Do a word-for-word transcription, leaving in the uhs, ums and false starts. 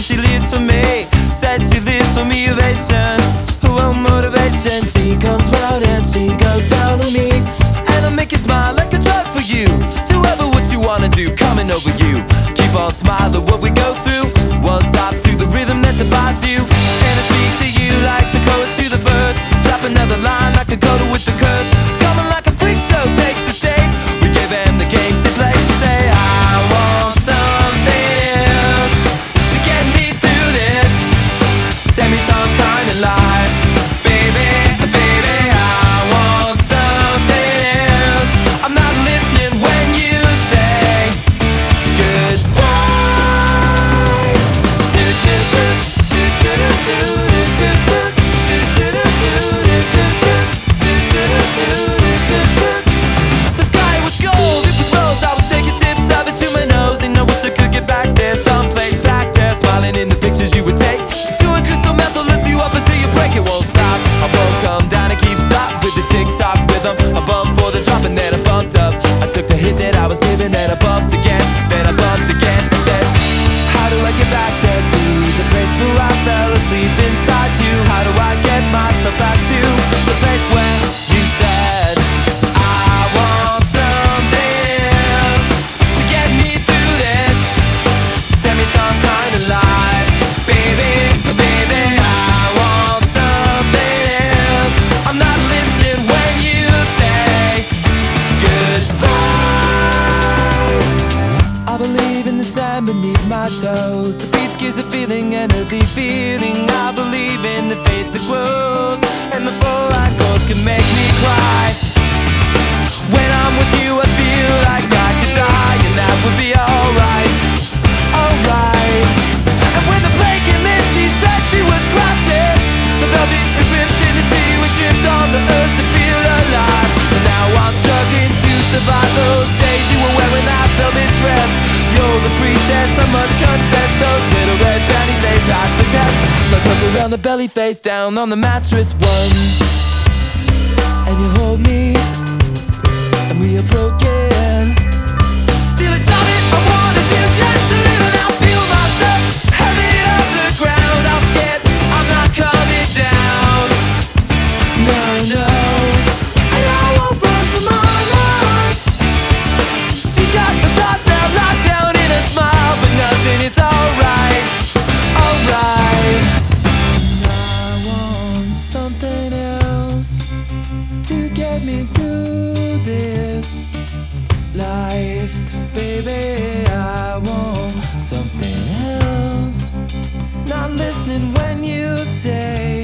she lives for me. Says she lives for motivation. Oh, motivation. She comes round and she goes down on me, and I'll make you smile like a drug for you. Do ever what you wanna do, coming over you. Keep on smiling what we go through. One stop to the rhythm that divides you, and I speak to you like the chorus to the verse. Drop another line like a coda with the curse. Coming like a freak show takes the stage. We give them the games they play. She say I want something else to get me through this semi-time kind of life. Baby, baby, I want something else. I'm not listening when you say goodbye. The sky was gold, it was rose. I was taking sips of it to my nose, and I wish I could get back there, someplace back there, smiling in the pictures you would take. To a crystal meth will lift you up until you break. It won't stop. I won't come down and keep stop with the tick-tock rhythm. I bumped for the drop and then I bumped up. I took the hit that I was given, then I bumped again, then I bumped again and said, how do I get back there to the place where I fell asleep inside you? How do I get myself back to the place where you said I want something else to get me through this semi-time kind of life? Baby, baby, I want something else. I'm not listening when you say goodbye. I believe in the sand beneath my toes. The beach gives a feeling, an earthly feeling. I believe in the faith that grows, and the full line chords can make me cry. When I'm with you I feel like I could die, and that would be alright, alright. And when the plane came in, she said she was crossing the velvet ribbons in the sea. We tripped on the earth to feel alive, and now I'm struggling to survive those days you were wearing that velvet dress. You're the priestess, I must confess. Those little red panties, they passed the test. Let's look around the belly, face down on the mattress. One, and you hold me, and we are broken. Still it's all that I wanna do, just to live and I'll feel myself heavy off the ground. I'm scared I'm not coming down. No, no, and I won't run from my life. She's got the toss now locked down in a smile, but nothing is alright, alright. And I want something else to get me through this life. Baby, I want something else. Not listening when you say